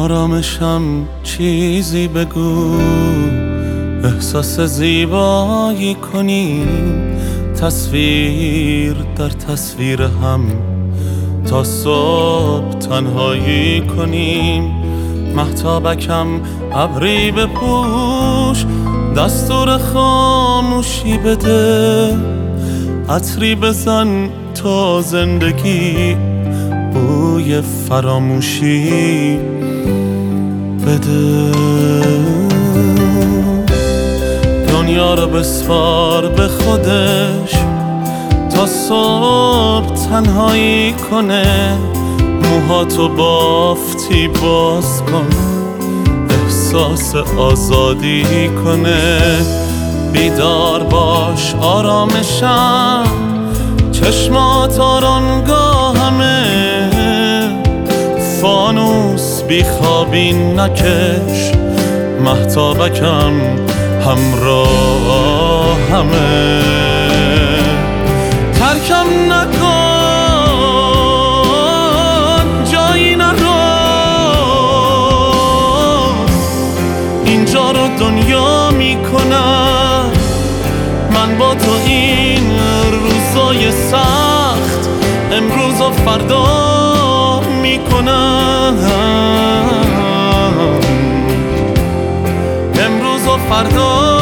آرامشم چیزی بگو، احساس زیبایی کنیم، تصویر در تصویر هم تا صبح تنهایی کنیم. مهتابکم ابری بپوش، دستور خاموشی بده، عطری بزن تا زندگی بوی فراموشی بده. دنیا رو بسپار به خودش تا صبح تنهایی کنه، موهاتو بافتی باز کن، احساس آزادی کنه. بیدار باش آرامشم، چشمات آرامگاهمه، فانوس بیخوابی نکش، مهتابکم همراهمه. ترکم نکن جایی نرو، اینجا رو دنیا میکنم، من با تو این روزای سخت امروز و فردا میکنم، امروز و فردا.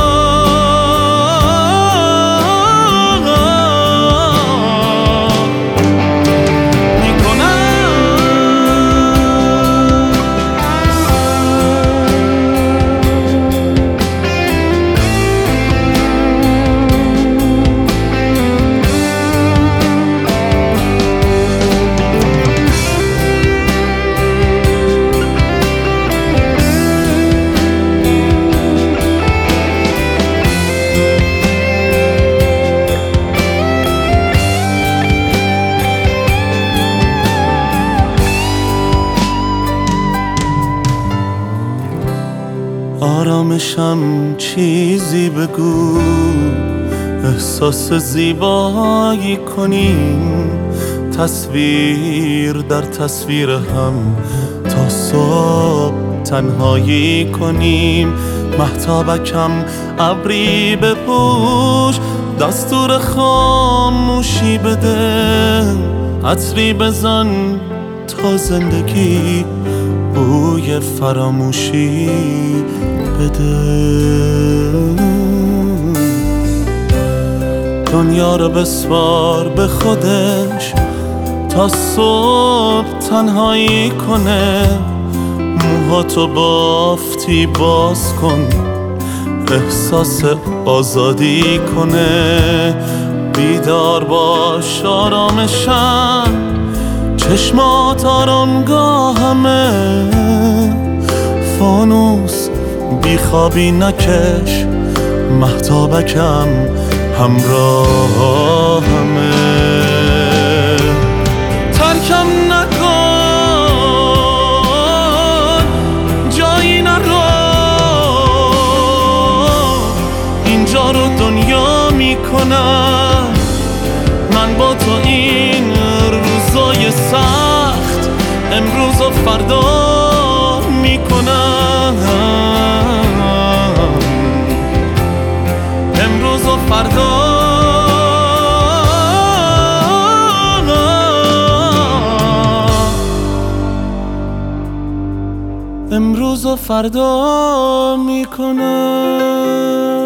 آرامشم چیزی بگو، احساس زیبایی کنیم، تصویر در تصویر هم تا صبح تنهایی کنیم. مهتابکم ابری بپوش، دستور خاموشی بده، عطری بزن تا زندگی بوی فراموشی بده. دنیا رو بسپار به خودش تا صبح تنهایی کنه، موهاتو بافتی باز کن، احساس آزادی کنه. بیدار باش آرامشم، چشمات آرامگاهمه، فانوس بیخوابی نکش، مهتابکم همراهمه. ترکم نکن جایی نرو، اینجا رو دنیا میکنم، من با تو این روزای سخت امروز و فردا میکنم، امروز و فردا. امروز و فردا میکنم.